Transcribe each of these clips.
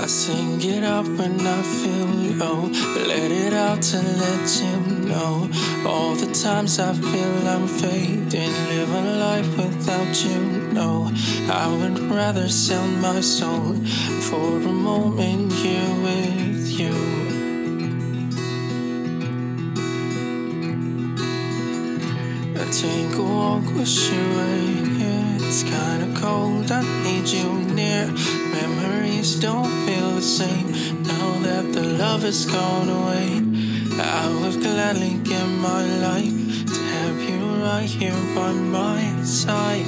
I sing it up when I feel low, let it out to let you know all the times I feel I'm fading, live a life without you. No, I would rather sell my soul for a moment here with you. I take a walk with you right here. It's kinda cold, I need you near. Memories don't feel the same now that the love has gone away. I would gladly give my life to have you right here by my side.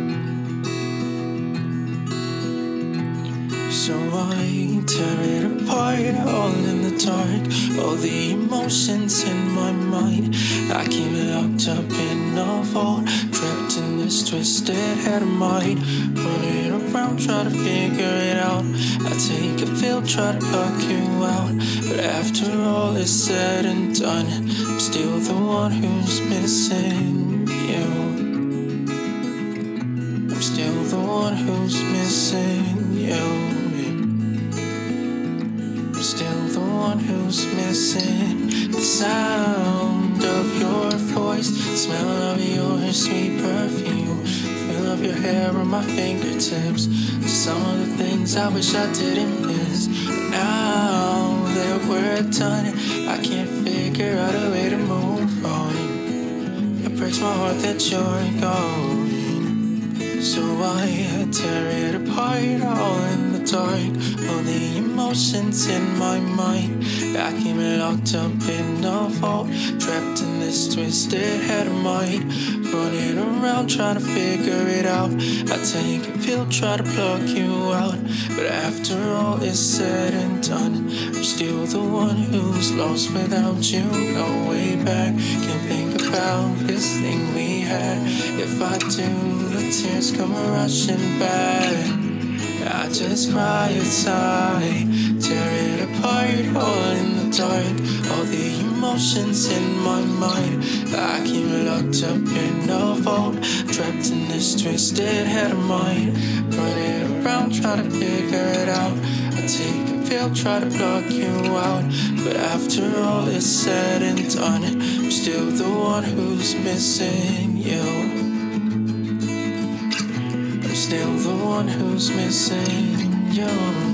So I tear it apart, all in the dark, all the emotions in my mind. I keep locked up in a vault, trapped in this twisted head of mine. Running around, try to figure it out. I take a pill, try to block you out. But after all is said and done, I'm still the one who's missing you. I'm still the one who's missing you. Still the one who's missing the sound of your voice, the smell of your sweet perfume, feel of your hair on my fingertips. Some of the things I wish I didn't miss. But now that we're done, I can't figure out a way to move on. It breaks my heart that you're gone. So I tear it apart, all in the dark, all the emotions in my mind. I keep locked up in a vault, trapped in this twisted head of mine. Running around trying to figure it out. I take a pill, try to plug you out. But after all is said and done, I'm still the one who's lost without you. No way back, can't think about this thing we had. If I do, the tears come rushing back. I just cry inside, tear it apart, all in the dark, all the emotions in my mind. I keep locked up in a vault, trapped in this twisted head of mine. Running around, try to figure it out. I take a pill, try to block you out. But after all is said and done, I'm still the one who's missing you. I'm still the one who's missing you.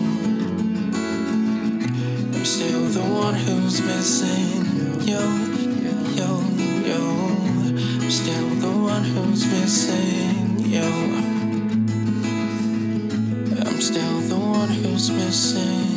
I'm still the one who's missing you. I'm still the one who's missing you. I'm still the one who's missing